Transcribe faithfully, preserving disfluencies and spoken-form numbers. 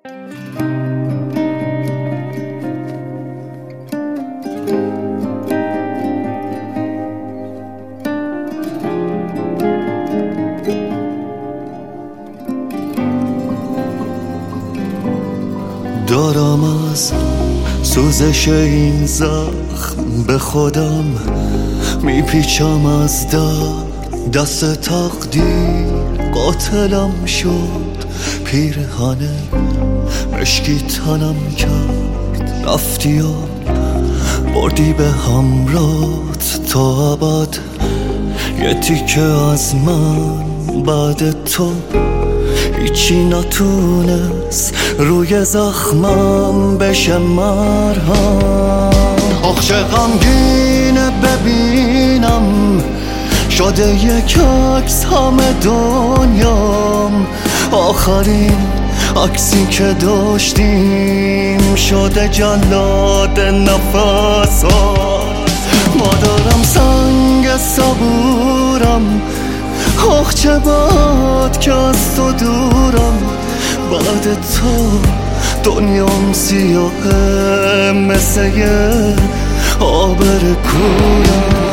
دارم از سوزش این زخم به خودم میپیچم از در دست تقدیر قاتلم شد. پیرهن مشکی تنم کرد، رفتی و بردی به همرات تا ابد. یه تیکه از من بعد تو هیچی نتونست روی زخمم بشه مرهم. آخ چه غمگینه ببینم شده یک عکس همه دنیام. آخرین عکسی که داشتیم شده جلاد نفسات. مادرم سنگ صبورم، آخ چه بد که از تو دورم. بعد تو دنیام سیاهه مثل یه آبر کورم.